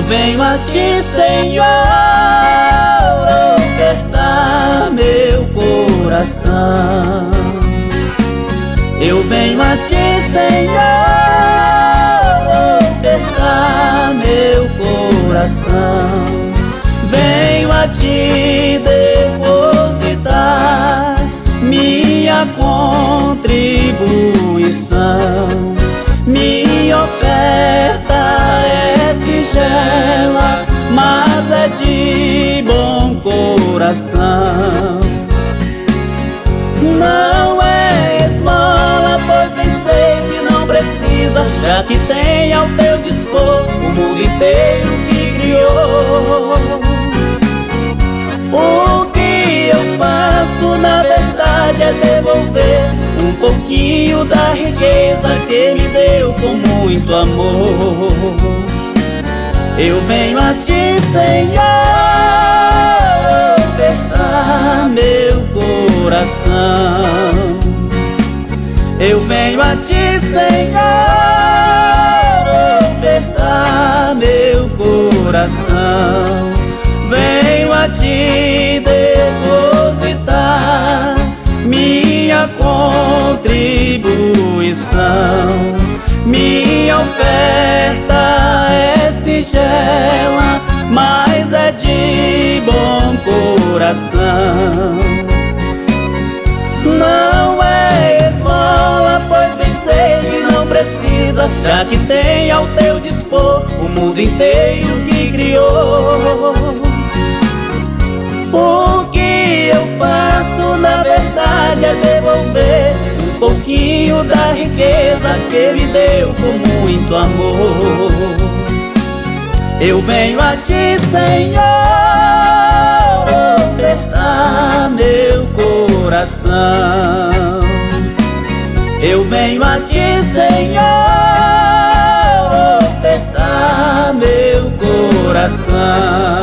venho a ti, Senhor, ofertar meu coração. Eu venho a ti, Senhor, ofertar meu coração. Venho a ti depositar minha contribuição. Minha oferta é singela, mas é de bom coração. Não é esmola, pois bem sei que não precisa, já que tem ao teu dispor o mundo inteiro que criou. O que eu faço na verdade é devolver um pouquinho da riqueza que me deu com muito amor. Eu venho a ti, Senhor, ofertar meu coração. Eu venho a ti, Senhor, ofertar meu coração. Venho a ti depositar minha contribuição. Minha oferta é singela, mas é de bom coração. Não é esmola, pois bem sei que não precisa, já que tem ao teu dispor o mundo inteiro que criou. O que eu faço na verdade é devolver um pouquinho da riqueza que me deu com muito amor. Eu venho a ti, Senhor, ofertar meu coração. Eu venho a ti, Senhor, ofertar meu coração.